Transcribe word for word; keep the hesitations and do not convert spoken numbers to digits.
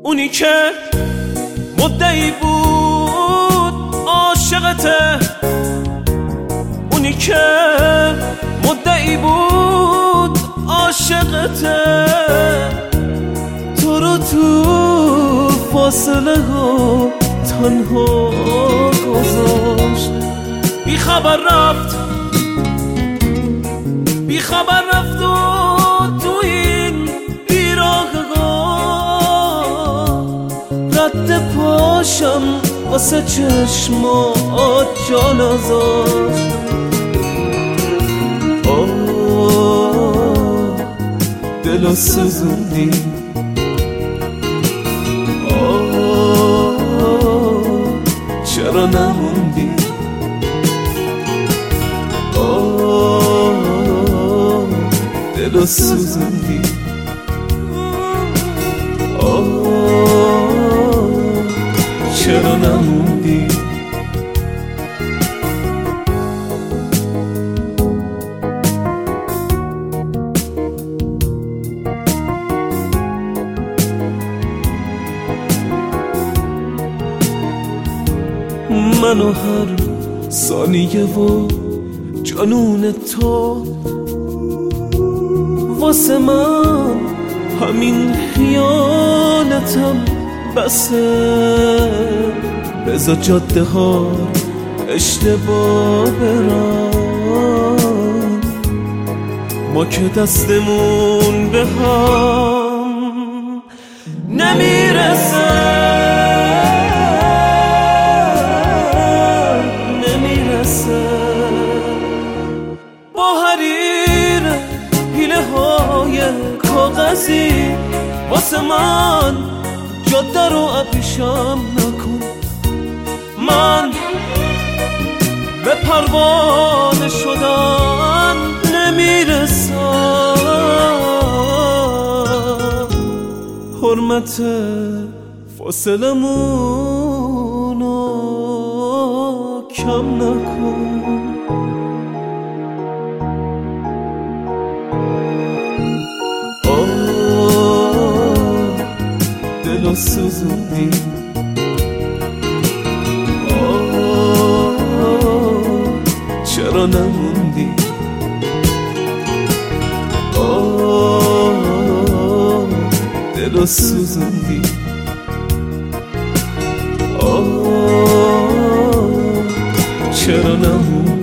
اونی که مدعی بود عاشقته، اونی که مدعی بود عاشقته، تو رو تو فاصله ها تنها گذاشت. بی خبر رفت بی خبر رفت و تو این بیراهگاه رد پاشم واسه چشمات جا نذاشت. آه دلو سوزوندی، آه چرا نموندی، آه دلو سوزوندی، آه چرا نموندی. منو هر ثانیه و جنون تو واسه من همین خیانتم بسه. بذار جاده ها اشتباه برن، ما که دستمون به هم نمیرسه. با حریر حیله های کاغذی واسه من جاده رو ابریشم نکن. من به پروانه شدن نمیرسم. حرمت فاصله مونو کم نکن. دلو سوزوندی، آه چرا نموندی، آه دلو سوزوندی، آه چرا نموندی.